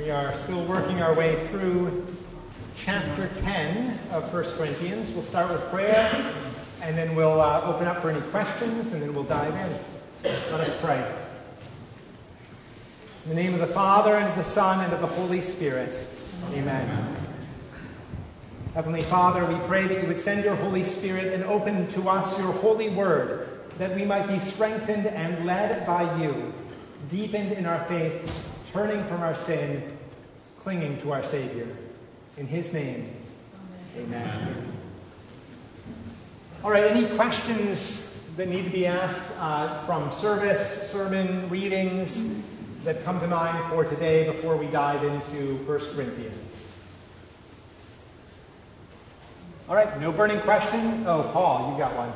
We are still working our way through chapter 10 of 1 Corinthians. We'll start with prayer, and then we'll open up for any questions, and then we'll dive in. So let us pray. In the name of the Father, and of the Son, and of the Holy Spirit. Amen. Heavenly Father, we pray that you would send your Holy Spirit and open to us your holy word, that we might be strengthened and led by you, deepened in our faith, turning from our sin, clinging to our Savior. In his name, amen. All right, any questions that need to be asked from service, sermon, readings that come to mind for today before we dive into 1 Corinthians? All right, no burning question? Oh, Paul, you got one.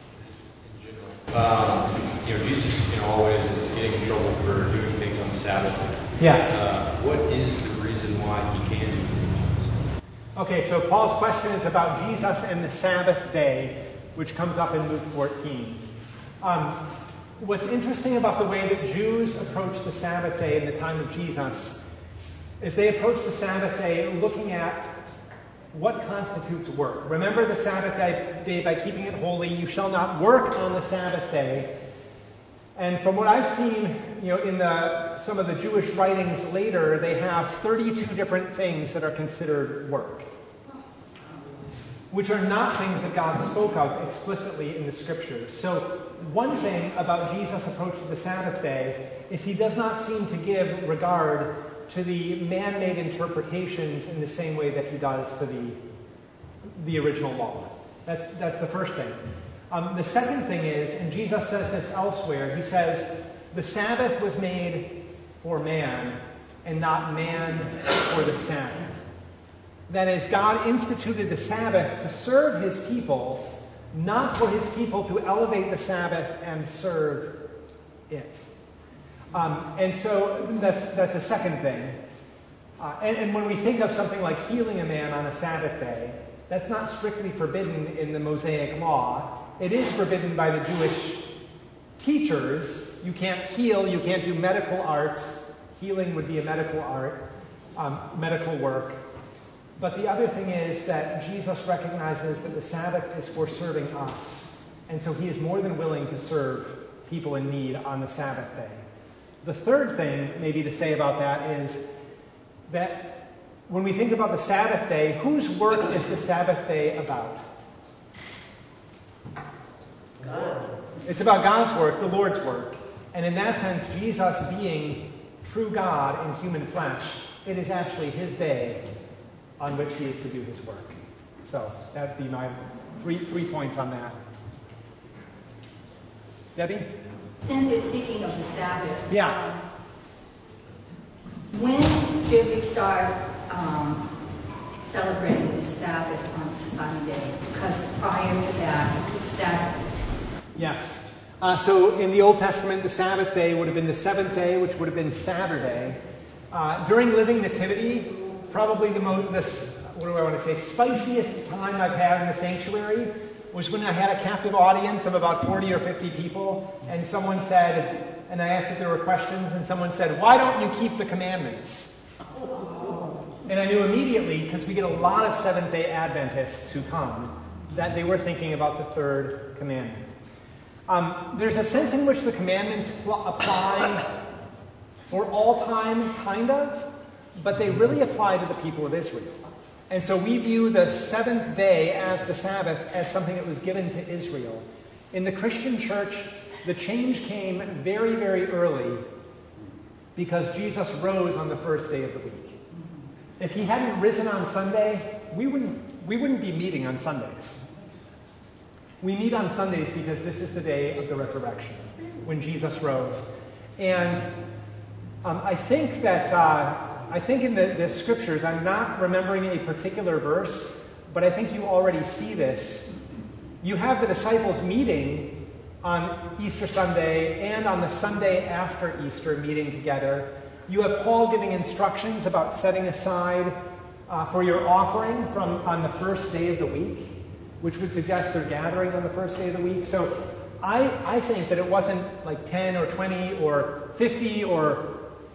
Jesus, always is getting in trouble for doing things on the Sabbath. Yes. What is the reason why he can't do things? Okay, so Paul's question is about Jesus and the Sabbath day, which comes up in Luke 14. What's interesting about the way that Jews approach the Sabbath day in the time of Jesus is they approach the Sabbath day looking at what constitutes work. Remember the Sabbath day by keeping it holy. You shall not work on the Sabbath day. And from what I've seen, in some of the Jewish writings later, they have 32 different things that are considered work, which are not things that God spoke of explicitly in the Scriptures. So one thing about Jesus' approach to the Sabbath day is he does not seem to give regard to the man-made interpretations in the same way that he does to the original law. That's the first thing. The second thing is, and Jesus says this elsewhere, he says, the Sabbath was made for man and not man for the Sabbath. That is, God instituted the Sabbath to serve his people, not for his people to elevate the Sabbath and serve it. And so that's the second thing. And when we think of something like healing a man on a Sabbath day, that's not strictly forbidden in the Mosaic law. It is forbidden by the Jewish teachers. You can't heal, you can't do medical arts. Healing would be a medical art, medical work. But the other thing is that Jesus recognizes that the Sabbath is for serving us. And so he is more than willing to serve people in need on the Sabbath day. The third thing maybe to say about that is that when we think about the Sabbath day, whose work is the Sabbath day about? God. It's about God's work, the Lord's work. And in that sense, Jesus being true God in human flesh, it is actually his day on which he is to do his work. So that would be my three points on that. Debbie? Since you're speaking of the Sabbath, Yeah. When did we start celebrating the Sabbath on Sunday? Because prior to that, it was Saturday. Yes. So in the Old Testament, the Sabbath day would have been the seventh day, which would have been Saturday. During Living Nativity, probably spiciest time I've had in the sanctuary was when I had a captive audience of about 40 or 50 people, and someone said, and I asked if there were questions, and someone said, "Why don't you keep the commandments?" And I knew immediately, because we get a lot of Seventh-day Adventists who come, that they were thinking about the third commandment. There's a sense in which the commandments apply for all time, kind of, but they really apply to the people of Israel. And so we view the seventh day as the Sabbath as something that was given to Israel. In the Christian church, the change came very, very early because Jesus rose on the first day of the week. If he hadn't risen on Sunday, we wouldn't be meeting on Sundays. We meet on Sundays because this is the day of the resurrection, when Jesus rose. And I think in the scriptures, I'm not remembering a particular verse, but I think you already see this. You have the disciples meeting on Easter Sunday and on the Sunday after Easter meeting together. You have Paul giving instructions about setting aside for your offering on the first day of the week, which would suggest they're gathering on the first day of the week. So I think that it wasn't like 10 or 20 or 50 or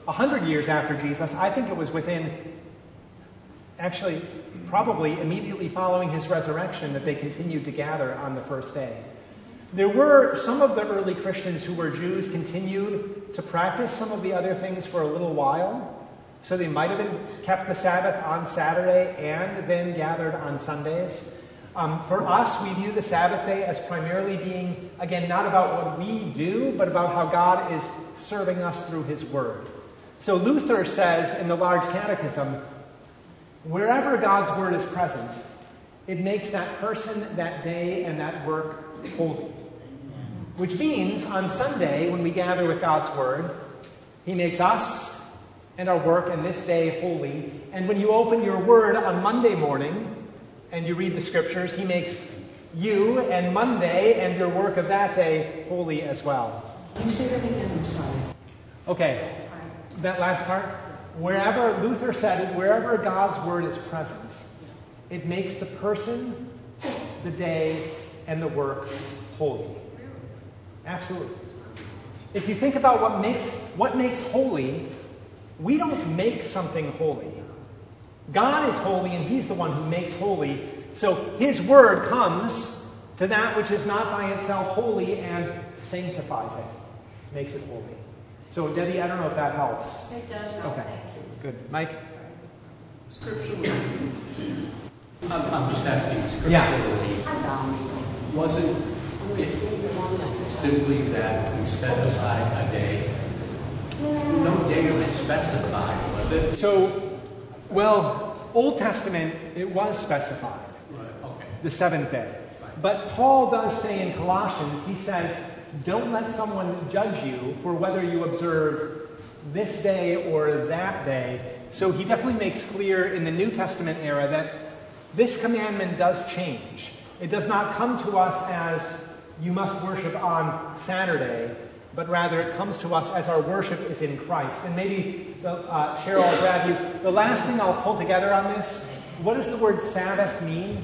100 years after Jesus. I think it was within, actually, probably immediately following his resurrection that they continued to gather on the first day. There were some of the early Christians who were Jews continued to practice some of the other things for a little while. So they might have kept the Sabbath on Saturday and then gathered on Sundays. For us, we view the Sabbath day as primarily being, again, not about what we do, but about how God is serving us through his word. So Luther says in the Large Catechism, wherever God's word is present, it makes that person, that day, and that work holy. Which means on Sunday, when we gather with God's word, he makes us and our work and this day holy. And when you open your word on Monday morning and you read the scriptures, he makes you and Monday and your work of that day holy as well. Can you say that again? I'm sorry. Okay, that last part. Wherever, Luther said, wherever God's word is present, it makes the person, the day, and the work holy. Absolutely. If you think about what makes holy, we don't make something holy. God is holy, and he's the one who makes holy. So his word comes to that which is not by itself holy and sanctifies it, makes it holy. So Debbie, I don't know if that helps. It does help. Okay, Thank you. good. Mike? Scripturally, I'm just asking scripturally, Yeah. wasn't it simply that we set aside a day? No day was specified, was it? So, well, Old Testament, it was specified, Right, okay. the seventh day. But Paul does say in Colossians, he says, don't let someone judge you for whether you observe this day or that day. So he definitely makes clear in the New Testament era that this commandment does change. It does not come to us as you must worship on Saturday, but rather it comes to us as our worship is in Christ. And maybe, Cheryl, I'll grab you. The last thing I'll pull together on this, what does the word Sabbath mean?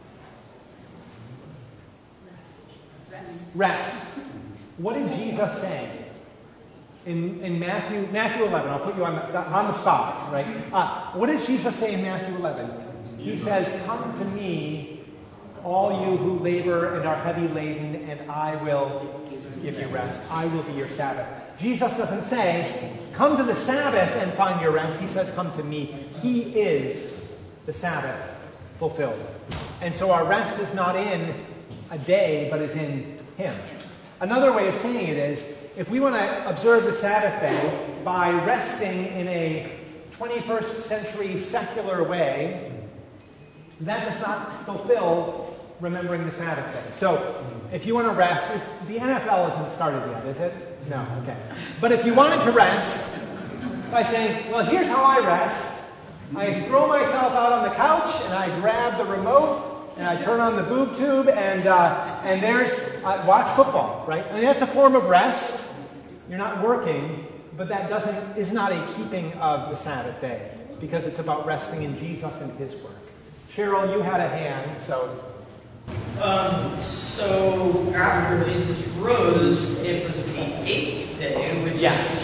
Rest. What did Jesus say? In Matthew 11, I'll put you on the spot, right? What did Jesus say in Matthew 11? He says, come to me, all you who labor and are heavy laden, and I will give you rest. I will be your Sabbath. Jesus doesn't say, come to the Sabbath and find your rest. He says, come to me. He is the Sabbath fulfilled. And so our rest is not in a day, but is in him. Another way of saying it is, if we want to observe the Sabbath day by resting in a 21st century secular way, that does not fulfill remembering the Sabbath day. So, if you want to rest, the NFL isn't started yet, is it? No, okay. But if you wanted to rest by saying, well, here's how I rest. I throw myself out on the couch, and I grab the remote, and I turn on the boob tube, and there's, watch football, right? I mean, that's a form of rest. You're not working, but that is not a keeping of the Sabbath day, because it's about resting in Jesus and his work. Cheryl, you had a hand, so... So after Jesus rose, it was the 8th day, which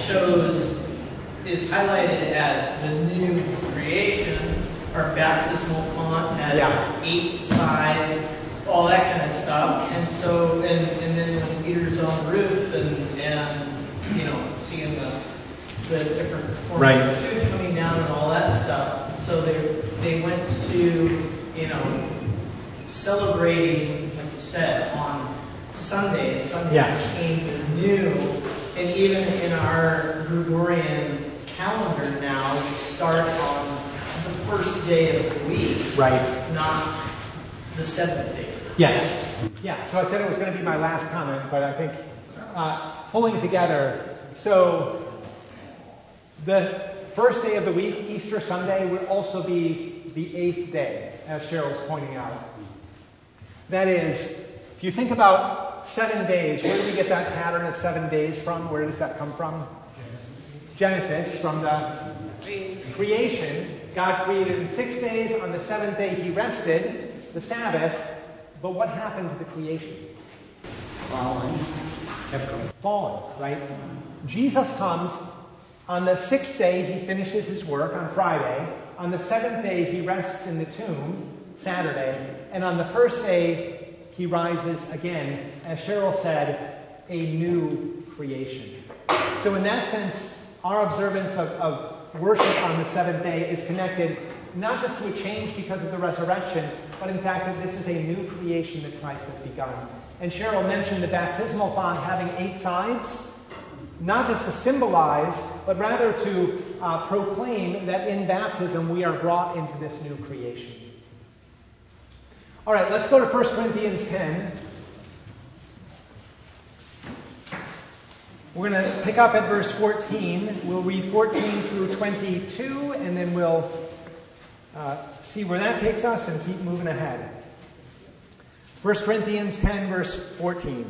is highlighted as the new creation. Our baptismal font has 8 sides, all that kind of stuff. And so, and then when Peter's on the roof and you know, seeing the different forms of food coming down and all that stuff. So they went to, you know, celebrating, like you said, on Sunday. And Sunday became new. And even in our Gregorian calendar now, we start on the first day of the week. Right. Not the 7th day. Yes. Yeah, so I said it was going to be my last comment, but I think pulling together, so the first day of the week, Easter Sunday, would also be the 8th day, as Cheryl was pointing out. That is, if you think about 7 days, where do we get that pattern of 7 days from? Where does that come from? Genesis, from the creation. God created in 6 days. On the 7th day, he rested, the Sabbath. But what happened to the creation? Fallen. Fallen, right? Jesus comes On the 6th day, he finishes his work on Friday. On the 7th day, he rests in the tomb, Saturday. And on the 1st day, he rises again, as Cheryl said, a new creation. So in that sense, our observance of worship on the 7th day is connected not just to a change because of the resurrection, but in fact that this is a new creation that Christ has begun. And Cheryl mentioned the baptismal font having 8 sides, not just to symbolize, but rather to proclaim that in baptism we are brought into this new creation. All right, let's go to 1 Corinthians 10. We're going to pick up at verse 14. We'll read 14 through 22, and then we'll see where that takes us and keep moving ahead. 1 Corinthians 10, verse 14.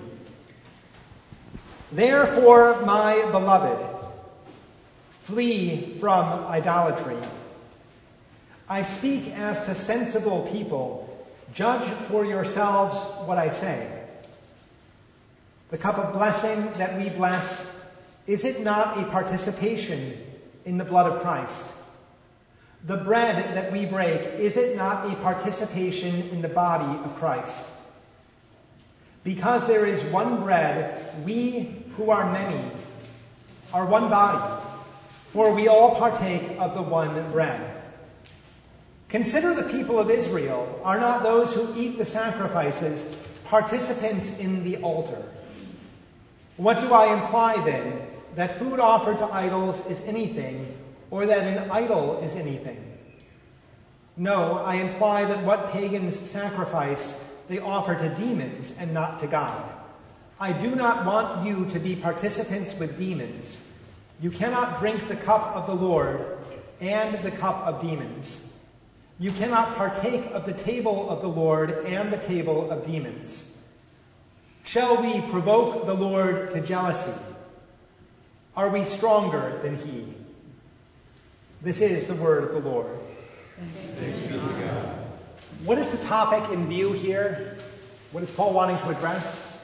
Therefore, my beloved, flee from idolatry. I speak as to sensible people. Judge for yourselves what I say. The cup of blessing that we bless, is it not a participation in the blood of Christ? The bread that we break, is it not a participation in the body of Christ? Because there is one bread, we who are many are one body, for we all partake of the one bread. Consider the people of Israel. Are not those who eat the sacrifices participants in the altar? What do I imply then? That food offered to idols is anything, or that an idol is anything? No, I imply that what pagans sacrifice, they offer to demons and not to God. I do not want you to be participants with demons. You cannot drink the cup of the Lord and the cup of demons. You cannot partake of the table of the Lord and the table of demons. Shall we provoke the Lord to jealousy? Are we stronger than he? This is the word of the Lord. Thanks be to God. What is the topic in view here? What is Paul wanting to address?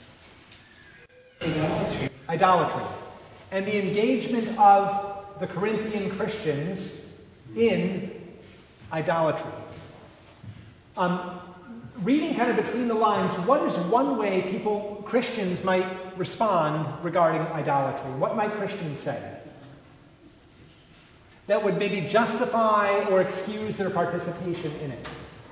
Idolatry. And the engagement of the Corinthian Christians in idolatry. Reading kind of between the lines, what is one way Christians might respond regarding idolatry? What might Christians say that would maybe justify or excuse their participation in it?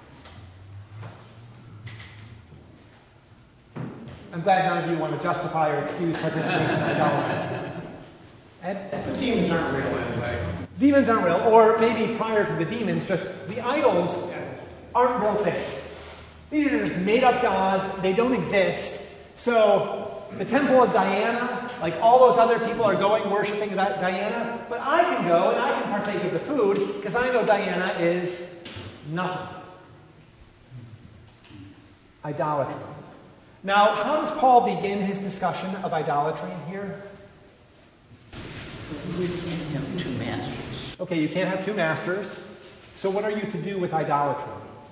I'm glad none of you want to justify or excuse participation in idolatry. Ed? The demons aren't real anyway. Demons aren't real, or maybe prior to the demons, just the idols aren't real things. These are just made-up gods. They don't exist. So the temple of Diana, like all those other people are going worshiping Diana, but I can go and I can partake of the food because I know Diana is nothing. Idolatry. Now, how does Paul begin his discussion of idolatry here? We can't have 2 masters. Okay, you can't have 2 masters. So what are you to do with idolatry?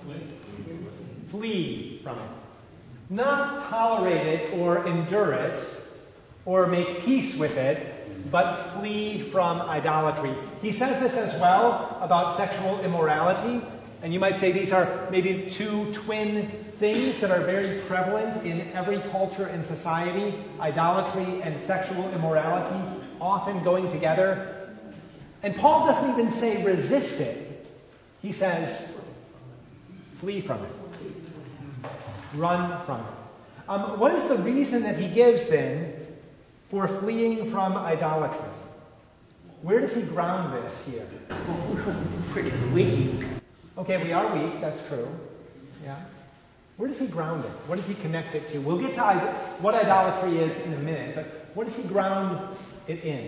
Flee from it. Not tolerate it or endure it or make peace with it, but flee from idolatry. He says this as well about sexual immorality. And you might say these are maybe 2 twin things that are very prevalent in every culture and society. Idolatry and sexual immorality often going together. And Paul doesn't even say resist it. He says flee from it. Run from it. What is the reason that he gives then for fleeing from idolatry? Where does he ground this here? We're pretty weak. Okay, we are weak, that's true. Yeah. Where does he ground it? What does he connect it to? We'll get to what idolatry is in a minute, but what does he ground it in?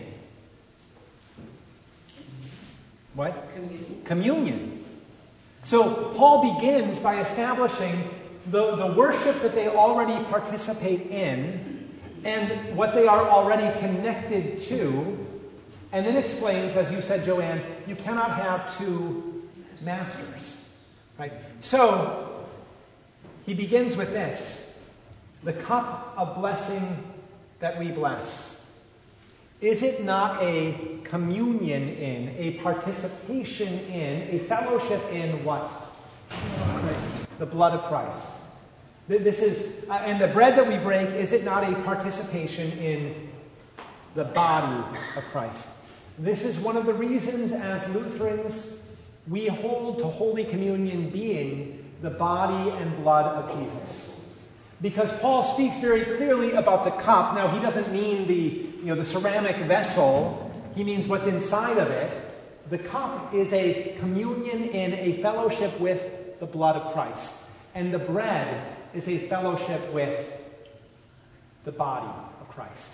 What? Communion. So Paul begins by establishing the worship that they already participate in and what they are already connected to, and then explains, as you said, Joanne, you cannot have 2 masters. Right? So he begins with this: the cup of blessing that we bless. Is it not a communion in, a participation in, a fellowship in what? The blood of Christ. This is, and the bread that we break, is it not a participation in the body of Christ? This is one of the reasons, as Lutherans, we hold to Holy Communion being the body and blood of Jesus. Because Paul speaks very clearly about the cup. Now, he doesn't mean the ceramic vessel. He means what's inside of it. The cup is a communion in, a fellowship with the blood of Christ. And the bread is a fellowship with the body of Christ.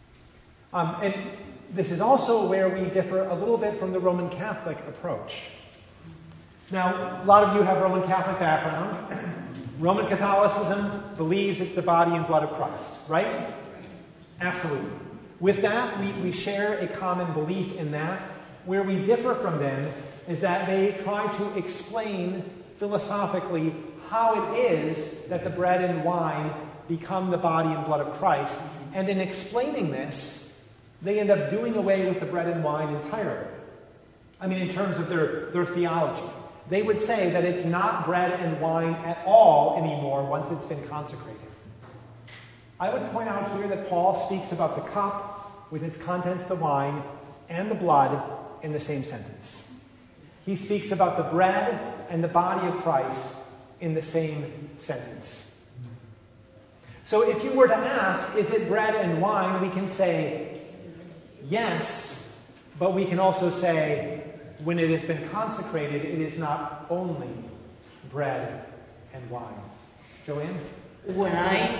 And this is also where we differ a little bit from the Roman Catholic approach. Now, a lot of you have Roman Catholic background. Roman Catholicism believes it's the body and blood of Christ, right? Absolutely. With that, we share a common belief in that. Where we differ from them is that they try to explain philosophically how it is that the bread and wine become the body and blood of Christ. And in explaining this, they end up doing away with the bread and wine entirely. I mean, in terms of their theology. They would say that it's not bread and wine at all anymore once it's been consecrated. I would point out here that Paul speaks about the cup with its contents, the wine, and the blood in the same sentence. He speaks about the bread and the body of Christ in the same sentence. So if you were to ask, is it bread and wine, we can say yes, but we can also say, when it has been consecrated, it is not only bread and wine. Joanne? When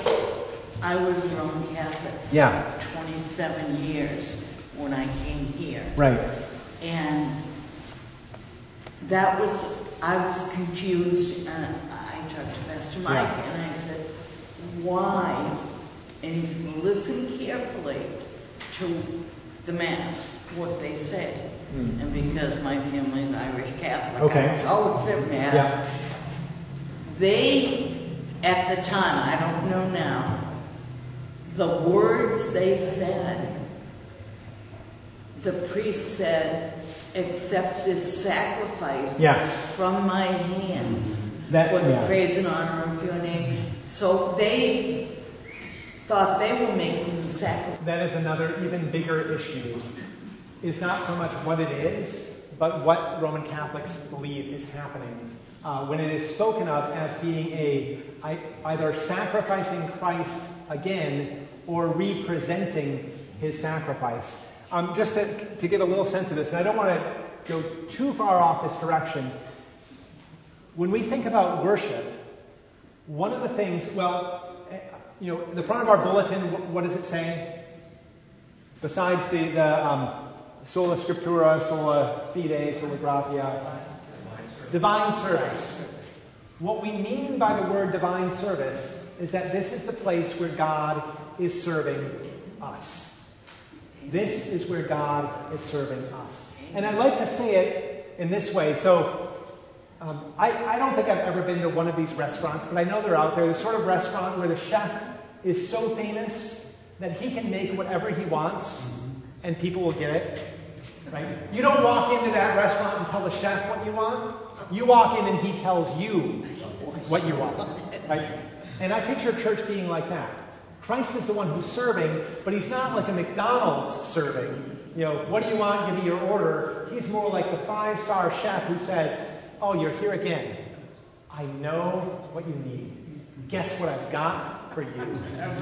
I was Roman Catholic for 27 years when I came here. Right. And I was confused, and I talked to Pastor Mike, and I said, why? And he said, listen carefully to the Mass, what they say. And because my family is Irish Catholic, I always said Mass. Yeah. They, at the time, I don't know now, the words they said, the priest said, accept this sacrifice from my hands for the praise and honor of your name. So they thought they were making the sacrifice. That is another even bigger issue. Is not so much what it is, but what Roman Catholics believe is happening when it is spoken of as being either sacrificing Christ again or representing his sacrifice. Just to give a little sense of this, and I don't want to go too far off this direction. When we think about worship, one of the things, the front of our bulletin, what does it say? Besides the Sola Scriptura, Sola Fide, Sola Gratia, divine service. What we mean by the word divine service is that this is the place where God is serving us. This is where God is serving us. And I'd like to say it in this way. So, I don't think I've ever been to one of these restaurants, but I know they're out there. The sort of restaurant where the chef is so famous that he can make whatever he wants and people will get it. Right? You don't walk into that restaurant and tell the chef what you want. You walk in and he tells you what you want. Right? And I picture church being like that. Christ is the one who's serving, but he's not like a McDonald's serving. What do you want? Give me your order. He's more like the 5-star chef who says, oh, you're here again. I know what you need. Guess what I've got for you?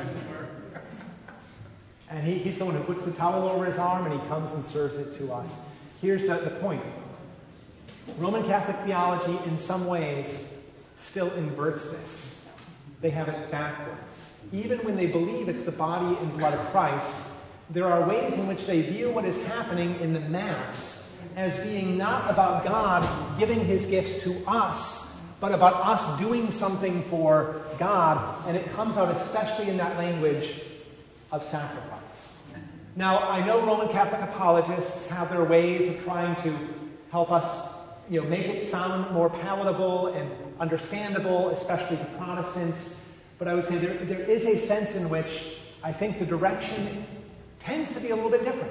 And he's the one who puts the towel over his arm and he comes and serves it to us. Here's the point. Roman Catholic theology, in some ways, still inverts this. They have it backwards. Even when they believe it's the body and blood of Christ, there are ways in which they view what is happening in the Mass as being not about God giving his gifts to us, but about us doing something for God. And it comes out especially in that language of sacrifice. Now, I know Roman Catholic apologists have their ways of trying to help us, make it sound more palatable and understandable, especially to Protestants. But I would say there is a sense in which I think the direction tends to be a little bit different.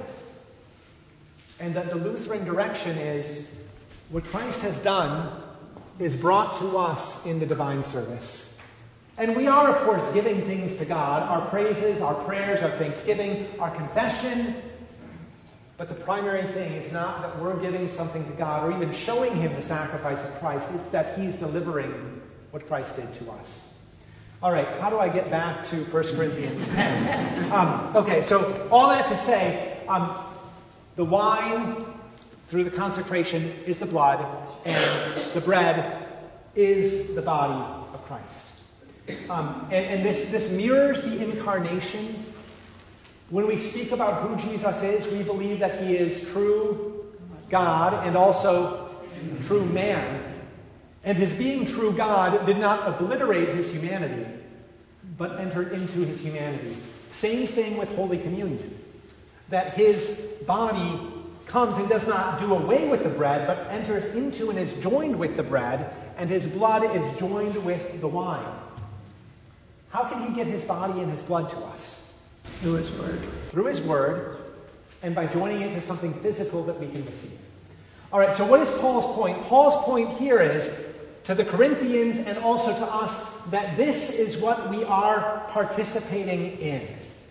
And that the Lutheran direction is what Christ has done is brought to us in the divine service. And we are, of course, giving things to God, our praises, our prayers, our thanksgiving, our confession. But the primary thing is not that we're giving something to God or even showing him the sacrifice of Christ. It's that he's delivering what Christ did to us. All right, how do I get back to 1 Corinthians 10? Okay, so all that to say, the wine through the consecration is the blood, and the bread is the body of Christ. And this mirrors the incarnation. When we speak about who Jesus is, we believe that he is true God and also true man. And his being true God did not obliterate his humanity, but entered into his humanity. Same thing with Holy Communion. That his body comes and does not do away with the bread, but enters into and is joined with the bread, and his blood is joined with the wine. How can he get his body and his blood to us? Through his word. Through his word, and by joining it to something physical that we can receive. All right, so what is Paul's point? Paul's point here is, to the Corinthians and also to us, that this is what we are participating in.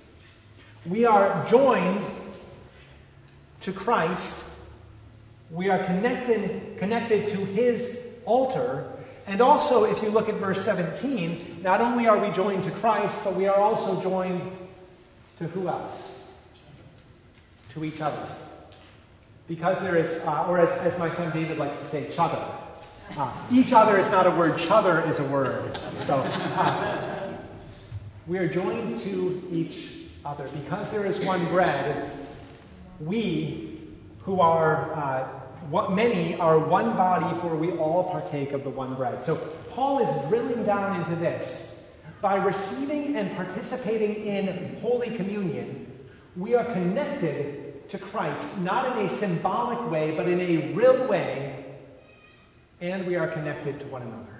We are joined to Christ. We are connected to his altar. And also, if you look at verse 17, not only are we joined to Christ, but we are also joined to who else? To each other. Because there is, or as my son David likes to say, chother. Each other is not a word, chother is a word. So, we are joined to each other. Because there is one bread, we, who are many, are one body, for we all partake of the one bread. So, Paul is drilling down into this. By receiving and participating in Holy Communion, we are connected to Christ, not in a symbolic way, but in a real way, and we are connected to one another.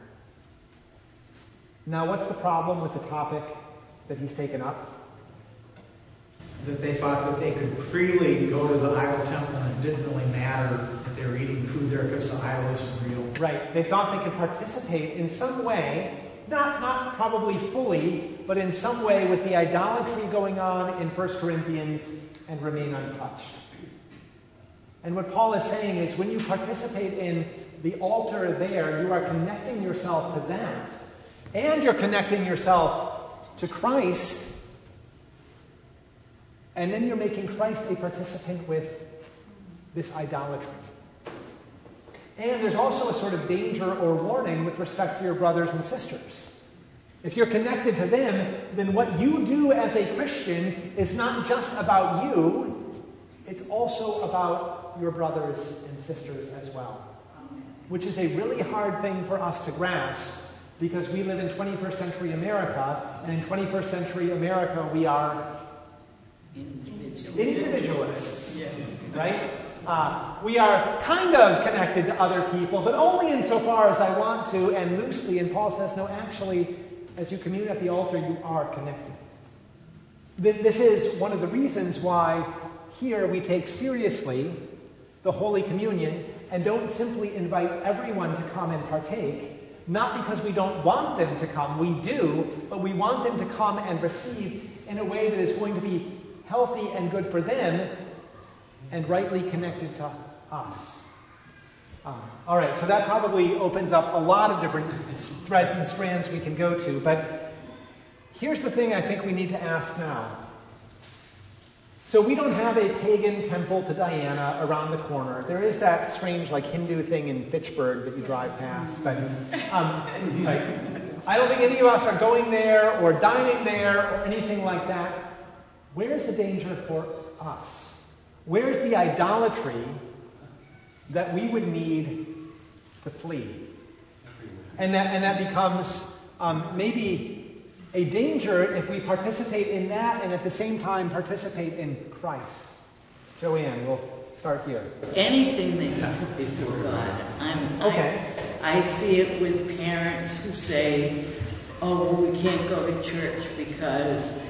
Now, what's the problem with the topic that he's taken up? That they thought that they could freely go to the idol temple and it didn't really matter that they were eating food there because the idol isn't real. Right. They thought they could participate in some way, not probably fully, but in some way with the idolatry going on in 1 Corinthians and remain untouched. And what Paul is saying is when you participate in the altar there, you are connecting yourself to that, and you're connecting yourself to Christ, and then you're making Christ a participant with this idolatry. And there's also a sort of danger or warning with respect to your brothers and sisters. If you're connected to them, then what you do as a Christian is not just about you, it's also about your brothers and sisters as well. Which is a really hard thing for us to grasp because we live in 21st century America, and in 21st century America we are individualists, right? We are kind of connected to other people, but only insofar as I want to and loosely. And Paul says, no, actually, as you commune at the altar, you are connected. This is one of the reasons why here we take seriously the Holy Communion and don't simply invite everyone to come and partake, not because we don't want them to come, we do, but we want them to come and receive in a way that is going to be healthy and good for them and rightly connected to us. All right, so that probably opens up a lot of different threads and strands we can go to, but here's the thing I think we need to ask now. So we don't have a pagan temple to Diana around the corner. There is that strange, Hindu thing in Fitchburg that you drive past. But right. I don't think any of us are going there or dining there or anything like that. Where's the danger for us? Where's the idolatry that we would need to flee? And that becomes maybe a danger if we participate in that and at the same time participate in Christ. Joanne, we'll start here. Anything that you put before God. I see it with parents who say, oh, well, we can't go to church because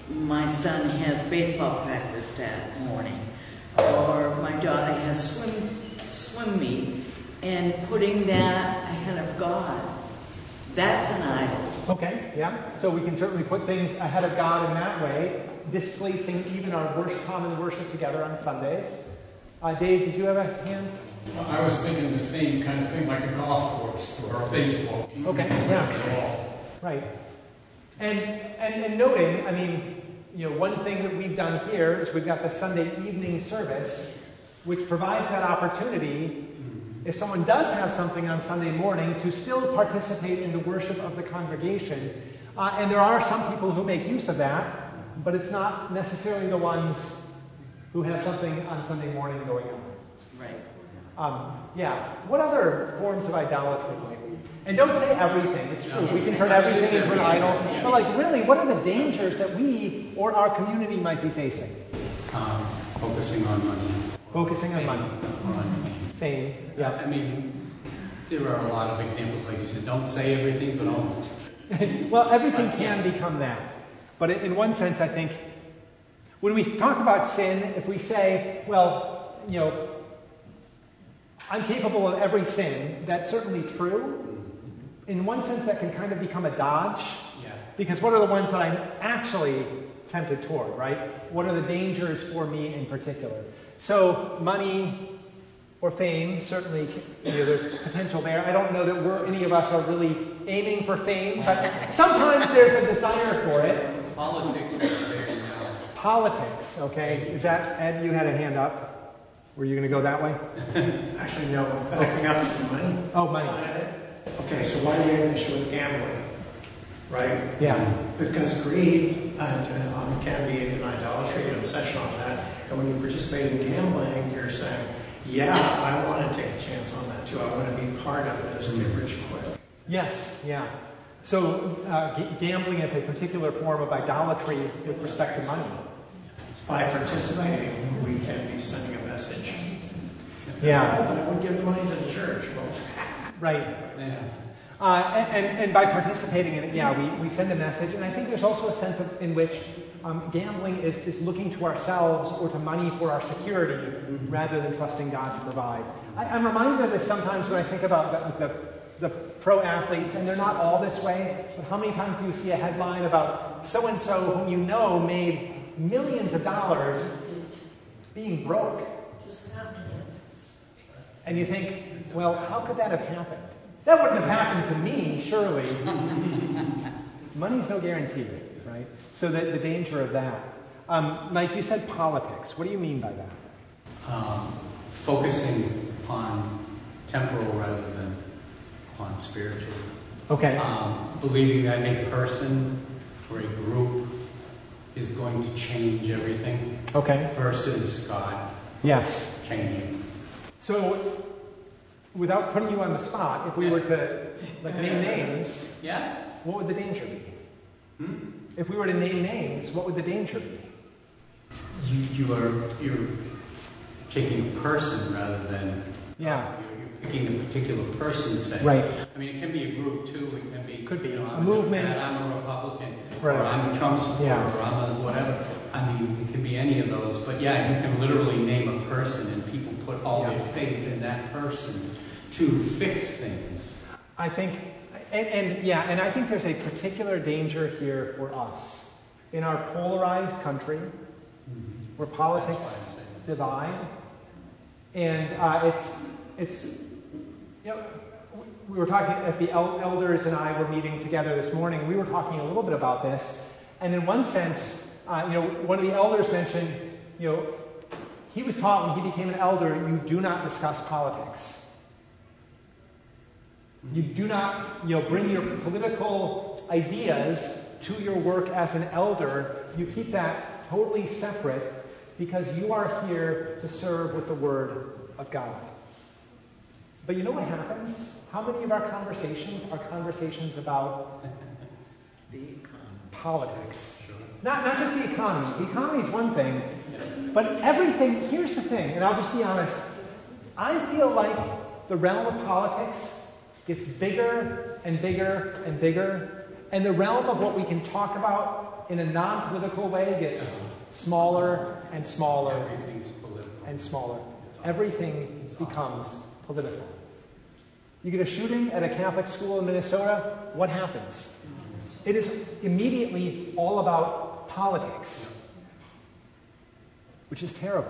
my son has baseball practice that morning, or my daughter has swim meet, and putting that ahead of God, that's an idol. Okay, yeah. So we can certainly put things ahead of God in that way, displacing even our common worship together on Sundays. Dave, did you have a hand? Well, I was thinking the same kind of thing, like a golf course or a baseball game. Okay, yeah. Right. And noting, I mean, one thing that we've done here is we've got the Sunday evening service, which provides that opportunity, if someone does have something on Sunday morning, to still participate in the worship of the congregation. And there are some people who make use of that, but it's not necessarily the ones who have something on Sunday morning going on. Right. Yeah. What other forms of idolatry might we? And don't say everything. It's true. We can turn everything into an idol. But really, what are the dangers that we or our community might be facing? Focusing on money. Focusing on money. On fame. Yeah. I mean, there are a lot of examples, like you said, don't say everything, but almost. Well, everything can become that. But in one sense, I think, when we talk about sin, if we say, well, I'm capable of every sin, that's certainly true. In one sense, that can kind of become a dodge. Yeah. Because what are the ones that I'm actually tempted toward, right? What are the dangers for me in particular? So, money or fame, certainly, there's potential there. I don't know that any of us are really aiming for fame, but sometimes there's a desire for it. Politics is there now. Politics, okay. Is that, Ed, you had a hand up? Were you going to go that way? Actually, no. Backing up to the money. Oh, money. Okay, so why do we have an issue with gambling? Right? Yeah. Because greed can be an idolatry, an obsession on that. And when you participate in gambling, you're saying, yeah, I want to take a chance on that too. I want to be part of this and get rich quick. Yes, yeah. So gambling is a particular form of idolatry with respect to money. By participating, we can be sending a message. Yeah. But I would give the money to the church. Well, right. Yeah. And by participating in it, yeah, we send a message. And I think there's also a sense in which gambling is looking to ourselves or to money for our security rather than trusting God to provide. I'm reminded of this sometimes when I think about the pro athletes, and they're not all this way, but how many times do you see a headline about so-and-so whom you know made millions of dollars being broke? And you think, well, how could that have happened? That wouldn't have happened to me, surely. Money's no guarantee, right? So the danger of that. Mike, you said politics. What do you mean by that? Focusing on temporal rather than on spiritual. Okay. Believing that a person or a group is going to change everything. Okay. Versus God. Yes. Changing. So, without putting you on the spot, if we were to name names, yeah, what would the danger be? If we were to name names, what would the danger be? You're taking a person rather than you're picking a particular person. Say, right. I mean, it can be a group too. It can be a movement. I'm a Republican, right. Or I'm a Trump supporter, or I'm a whatever. I mean, it can be any of those. But yeah, you can literally name a person, and people put all their faith in that person to fix things. I think, and I think there's a particular danger here for us in our polarized country, where politics divide, and it's we were talking as the elders and I were meeting together this morning. We were talking a little bit about this, and in one sense, one of the elders mentioned, he was taught when he became an elder, you do not discuss politics. You do not, bring your political ideas to your work as an elder. You keep that totally separate because you are here to serve with the Word of God. But you know what happens? How many of our conversations are conversations about politics? Not just the economy. The economy is one thing, but everything, here's the thing, and I'll just be honest. I feel like the realm of politics gets bigger and bigger and bigger and the realm of what we can talk about in a non-political way gets smaller and smaller Everything's political. and smaller. Everything becomes political. You get a shooting at a Catholic school in Minnesota, what happens? It is immediately all about politics, which is terrible.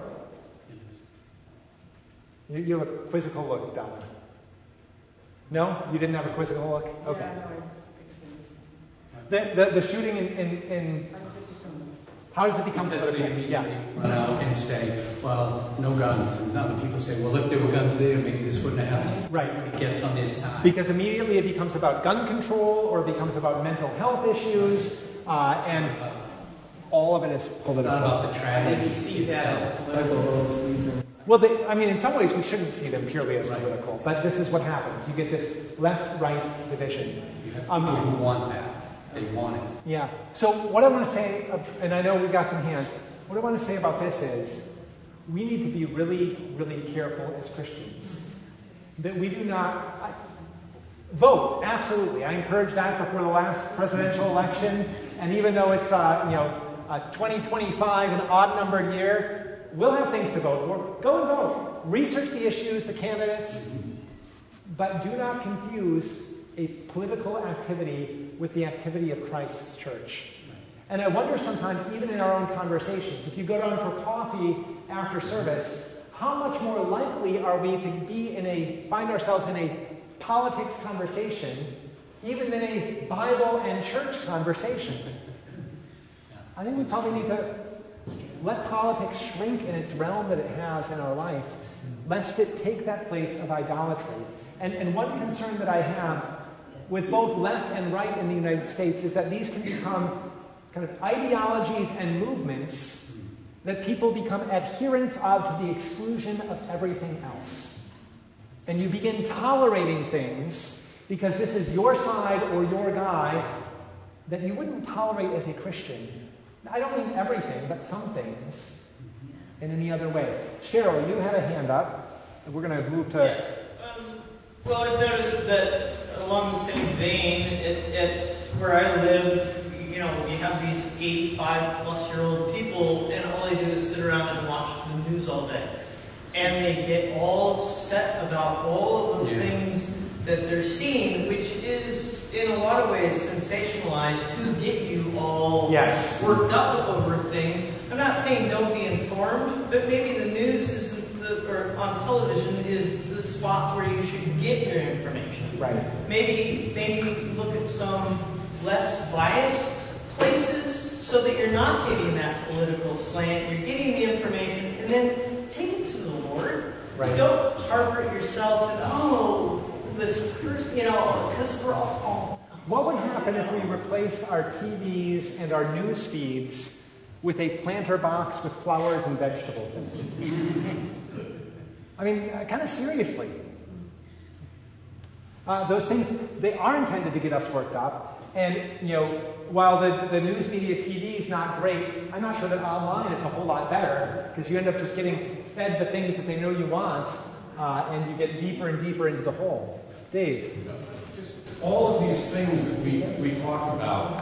You have a quizzical look, Donna. No? You didn't have a quizzical look? Okay. The shooting in how does it become Because they political? Yeah. run out and say, well, no guns. And other people say, well, if there were guns there, maybe this wouldn't have happened. Right. It gets on their side. Because immediately it becomes about gun control or it becomes about mental health issues, and all of it is political. Not about the tragedy Maybe see that itself. as political. Well, in some ways we shouldn't see them purely as political, but this is what happens. You get this left-right division. People want that. They want it. Yeah. So what I want to say, and I know we've got some hands, what I want to say about this is we need to be really, really careful as Christians that we do not vote. Absolutely. I encourage that before the last presidential election, and even though it's a 2025, an odd-numbered year, we'll have things to vote for. Go and vote. Research the issues, the candidates, but do not confuse a political activity with the activity of Christ's church. And I wonder sometimes, even in our own conversations, if you go down for coffee after service, how much more likely are we to find ourselves in a politics conversation, even than a Bible and church conversation? I think we probably need to let politics shrink in its realm that it has in our life, lest it take that place of idolatry. And one concern that I have with both left and right in the United States is that these can become kind of ideologies and movements that people become adherents of to the exclusion of everything else. And you begin tolerating things because this is your side or your guy that you wouldn't tolerate as a Christian. I don't mean everything, but some things in any other way. Cheryl, you had a hand up. And we're going to move to... Yes. Well, I've noticed that along the same vein, at where I live, you have these 85-plus-year-old people, and all they do is sit around and watch the news all day. And they get all upset about all of the things that they're seeing, which is, in a lot of ways, sensationalized to get you all worked up over things. I'm not saying don't be informed, but maybe the news or on television is the spot where you should get your information. Right. Maybe look at some less biased places so that you're not getting that political slant. You're getting the information, and then take it to the Lord. Right. Don't harbor it yourself and this person, because we're all. What would happen if we replaced our TVs and our news feeds with a planter box with flowers and vegetables in it? I mean, kind of seriously. Those things, they are intended to get us worked up. And, while the news media TV is not great, I'm not sure that online is a whole lot better, because you end up just getting fed the things that they know you want, and you get deeper and deeper into the hole. Dave? All of these things that we talk about,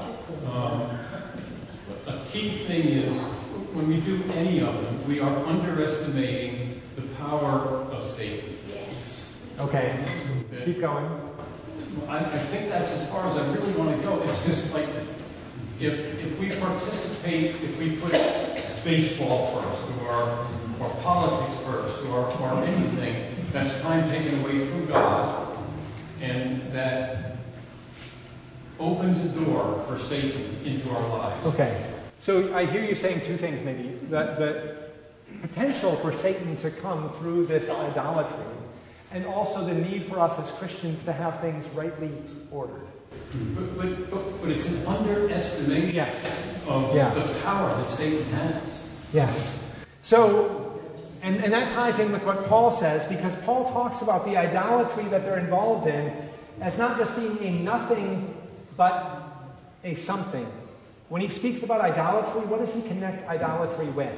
a key thing is when we do any of them, we are underestimating the power of Satan. Okay. Keep going. I think that's as far as I really want to go. It's just like if we participate, if we put baseball first, or politics first, or anything, that's time taken away from God, and that opens the door for Satan into our lives. Okay. So I hear you saying two things maybe. The potential for Satan to come through this idolatry, and also the need for us as Christians to have things rightly ordered. But it's an underestimation of the power that Satan has. Yes. So, and that ties in with what Paul says, because Paul talks about the idolatry that they're involved in as not just being a nothing, but a something. When he speaks about idolatry, what does he connect idolatry with?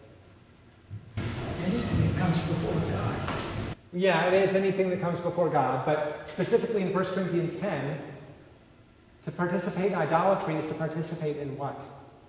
Anything that comes before God. Yeah, it is anything that comes before God, but specifically in 1 Corinthians 10, To participate in idolatry is to participate in what?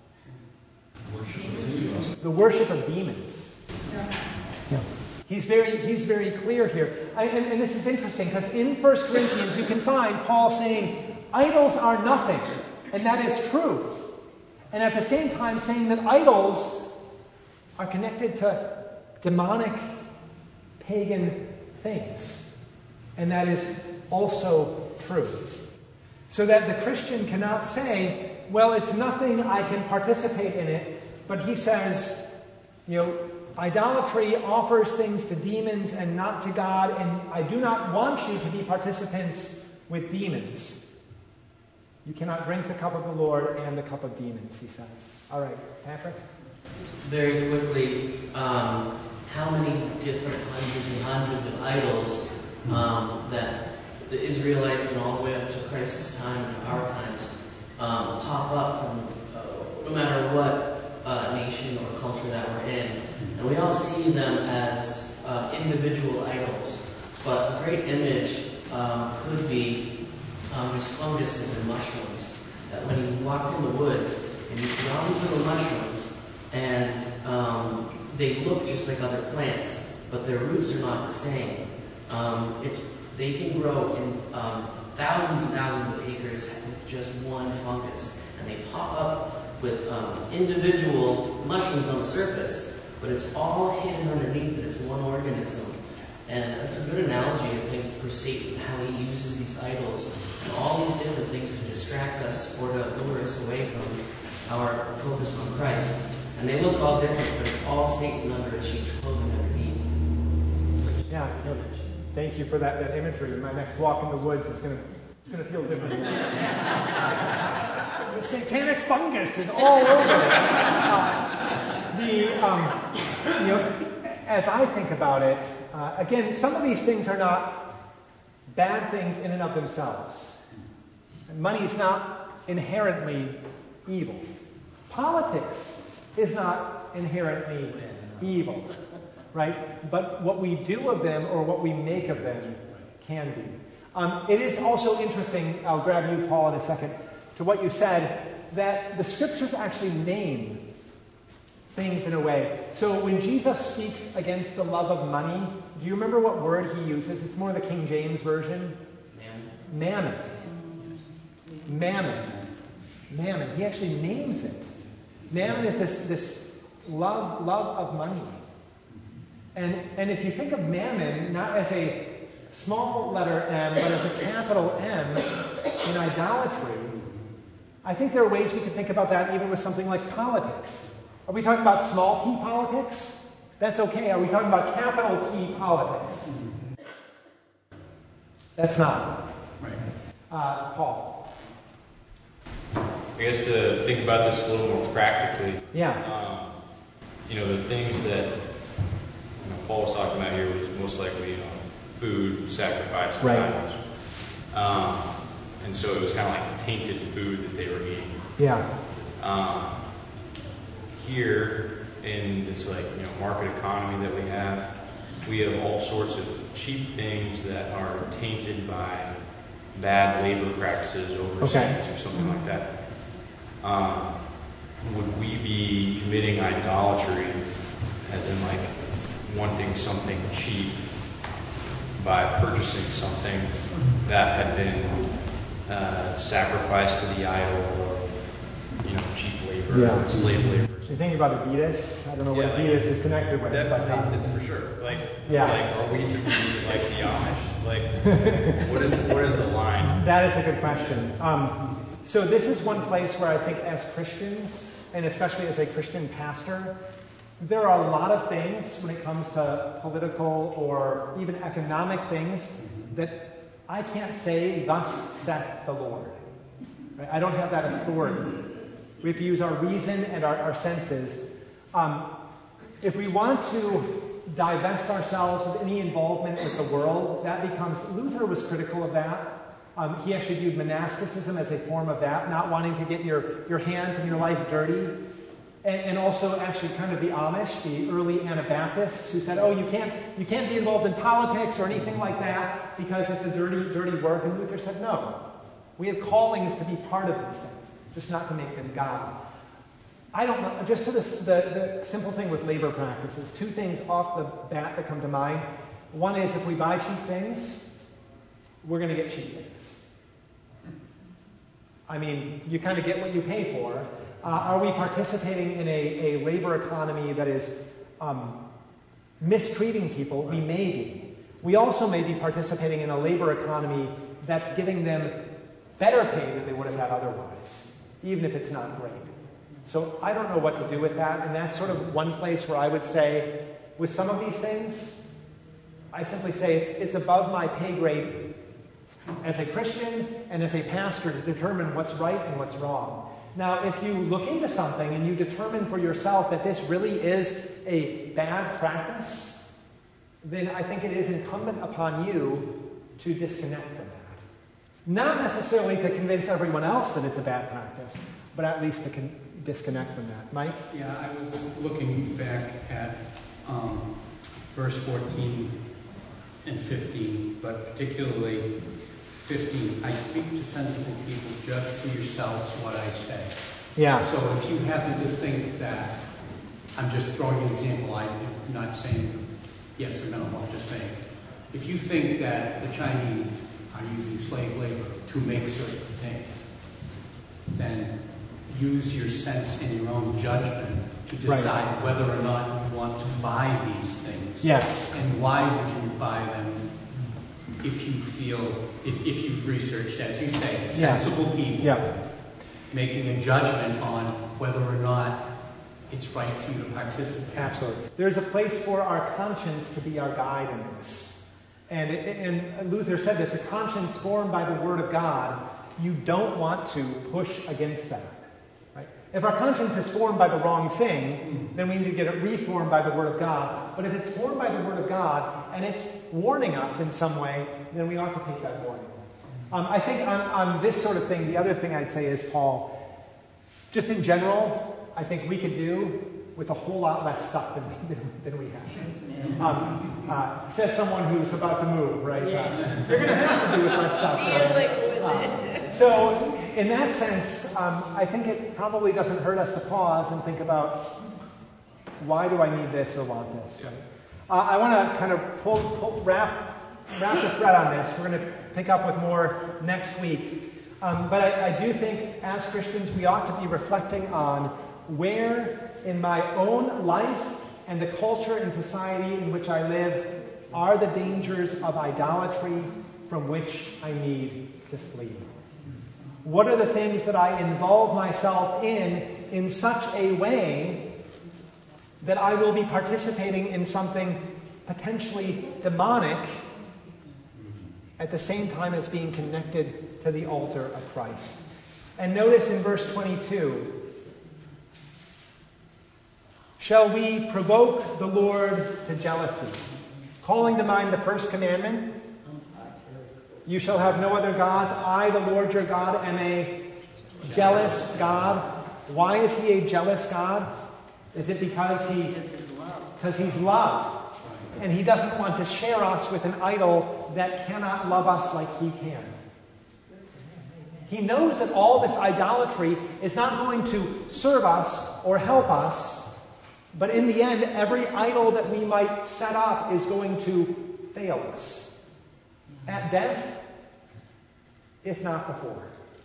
The worship of demons. Yeah. He's very clear here. And this is interesting because in 1 Corinthians you can find Paul saying, idols are nothing. And that is true. And at the same time saying that idols are connected to demonic, pagan things. And that is also true. So that the Christian cannot say, well, it's nothing, I can participate in it. But he says, idolatry offers things to demons and not to God, and I do not want you to be participants with demons. You cannot drink the cup of the Lord and the cup of demons, he says. All right, Patrick? Very quickly, how many different hundreds of idols that the Israelites and all the way up to Christ's time and our times pop up from no matter what nation or culture that we're in. And we all see them as individual idols. But a great image could be these funguses and mushrooms. That when you walk in the woods and you see all these little mushrooms, and they look just like other plants, but their roots are not the same. They can grow in thousands and thousands of acres with just one fungus. And they pop up with individual mushrooms on the surface, but it's all hidden underneath it. It's one organism. And that's a good analogy, I think, for Satan, how he uses these idols and all these different things to distract us or to lure us away from our focus on Christ. And they look all different, but it's all Satan under a sheep's clothing underneath. Yeah. Thank you for that imagery. My next walk in the woods is going to feel different. The satanic fungus is all over. As I think about it, again, some of these things are not bad things in and of themselves. Money is not inherently evil. Politics is not inherently evil. Right? But what we do of them or what we make of them can be. It is also interesting, I'll grab you, Paul, in a second, to what you said, that the Scriptures actually name things in a way. So when Jesus speaks against the love of money, do you remember what word he uses? It's more the King James Version. Mammon. Mammon. He actually names it. Mammon is this love of money. And if you think of mammon not as a small letter M, but as a capital M in idolatry, I think there are ways we could think about that even with something like politics. Are we talking about small p politics? That's okay. Are we talking about capital P politics? That's not. Right. Paul. I guess to think about this a little more practically. Yeah. The things that Paul was talking about here was most likely food, sacrifice, and idols. And so it was kind of like tainted food that they were eating. Yeah. Here in this market economy that we have all sorts of cheap things that are tainted by bad labor practices overseas or something like that. Would we be committing idolatry, as in wanting something cheap by purchasing something that had been sacrificed to the idol of cheap labor, slave labor? You think about Adidas? I don't know what Adidas is connected with. Definitely, for sure. Are we to be like the Amish? What is the line? That is a good question. So this is one place where I think as Christians, and especially as a Christian pastor, there are a lot of things when it comes to political or even economic things that I can't say, thus saith the Lord. Right? I don't have that authority. We have to use our reason and our senses. If we want to divest ourselves of any involvement with the world, that becomes... Luther was critical of that. He actually viewed monasticism as a form of that, not wanting to get your hands and your life dirty. And also actually kind of the Amish, the early Anabaptists, who said, you can't be involved in politics or anything like that because it's a dirty work. And Luther said, no. We have callings to be part of these things, just not to make them God. I don't know, just to the simple thing with labor practices, two things off the bat that come to mind. One is if we buy cheap things, we're going to get cheap things. I mean, you kind of get what you pay for. Are we participating in a labor economy that is mistreating people? We may be. We also may be participating in a labor economy that's giving them better pay than they would have had otherwise, even if it's not great. So I don't know what to do with that, and that's sort of one place where I would say, with some of these things, I simply say it's above my pay grade as a Christian and as a pastor to determine what's right and what's wrong. Now, if you look into something and you determine for yourself that this really is a bad practice, then I think it is incumbent upon you to disconnect from that. Not necessarily to convince everyone else that it's a bad practice, but at least to disconnect from that. Mike? Yeah, I was looking back at verse 14 and 15, but particularly 15. I speak to sensible people, judge for yourselves what I say. Yeah. So if you happen to think that, I'm just throwing an example, I'm not saying yes or no, I'm just saying, if you think that the Chinese are using slave labor to make certain things, then use your sense and your own judgment to decide whether or not you want to buy these things. Yes. And why would you buy them if you feel, if you've researched, as you say, sensible people making a judgment on whether or not it's right for you to participate. Absolutely. There's a place for our conscience to be our guide in this. And Luther said this, a conscience formed by the Word of God, you don't want to push against that. Right? If our conscience is formed by the wrong thing, then we need to get it reformed by the Word of God. But if it's formed by the Word of God and it's warning us in some way, then we ought to take that warning. I think on this sort of thing, the other thing I'd say is, Paul, just in general, I think we could do with a whole lot less stuff than we have. Says someone who's about to move, right? You're going to have to do with less stuff. Right? So, in that sense, I think it probably doesn't hurt us to pause and think about, why do I need this or want this? Right? I want to kind of wrap the thread on this. We're going to pick up with more next week. But I do think, as Christians, we ought to be reflecting on where in my own life and the culture and society in which I live are the dangers of idolatry from which I need to flee. What are the things that I involve myself in such a way that I will be participating in something potentially demonic at the same time as being connected to the altar of Christ? And notice in verse 22, shall we provoke the Lord to jealousy? Calling to mind the first commandment, you shall have no other gods. I, the Lord your God, am a jealous God. Why is he a jealous God? Is it because he's love? And he doesn't want to share us with an idol that cannot love us like he can. He knows that all this idolatry is not going to serve us or help us, but in the end, every idol that we might set up is going to fail us. At death, if not before.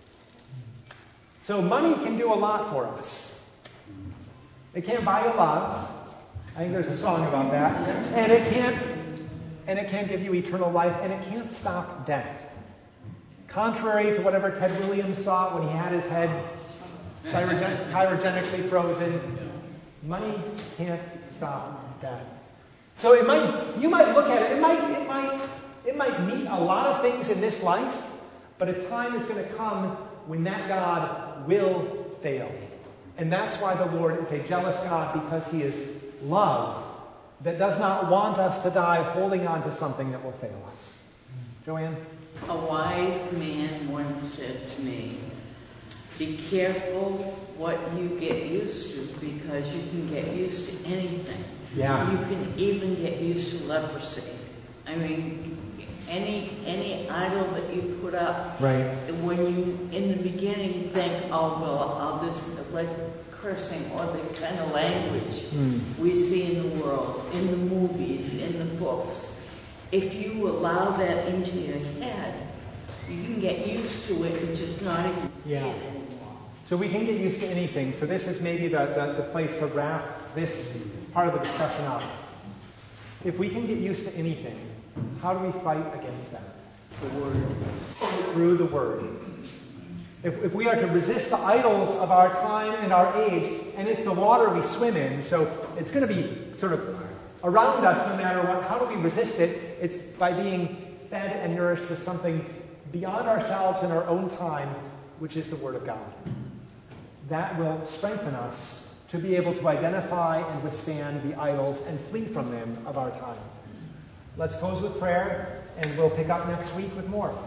So money can do a lot for us. It can't buy you love. I think there's a song about that. And it can't give you eternal life, and it can't stop death. Contrary to whatever Ted Williams thought when he had his head cryogenically frozen, money can't stop death. So you might look at it, it might meet a lot of things in this life, but a time is going to come when that God will fail. And that's why the Lord is a jealous God, because he is love that does not want us to die holding on to something that will fail us. Joanne? A wise man once said to me, be careful what you get used to, because you can get used to anything. Yeah. You can even get used to leprosy. I mean, any idol that you put up, Right. when you, in the beginning, think, oh, well, I'll just, like cursing or the kind of language we see in the world, in the movies, in the books. If you allow that into your head, you can get used to it and just not even see it anymore. So we can get used to anything. So this is maybe the place to wrap this part of the discussion up. If we can get used to anything, how do we fight against that? The Word. Through the Word. If we are to resist the idols of our time and our age, and it's the water we swim in, so it's going to be sort of around us no matter what, how do we resist it? It's by being fed and nourished with something beyond ourselves in our own time, which is the Word of God. That will strengthen us to be able to identify and withstand the idols and flee from them of our time. Let's close with prayer, and we'll pick up next week with more.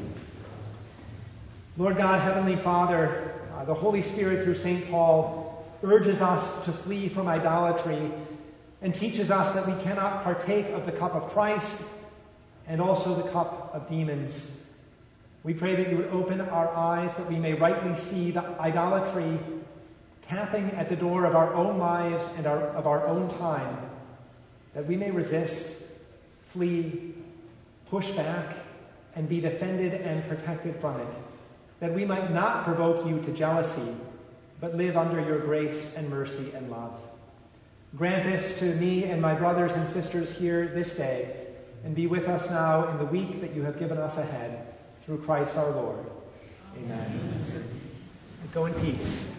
Lord God, Heavenly Father, the Holy Spirit through St. Paul urges us to flee from idolatry and teaches us that we cannot partake of the cup of Christ and also the cup of demons. We pray that you would open our eyes that we may rightly see the idolatry tapping at the door of our own lives and of our own time, that we may resist, flee, push back, and be defended and protected from it, that we might not provoke you to jealousy, but live under your grace and mercy and love. Grant this to me and my brothers and sisters here this day, and be with us now in the week that you have given us ahead, through Christ our Lord. Amen. Go in peace.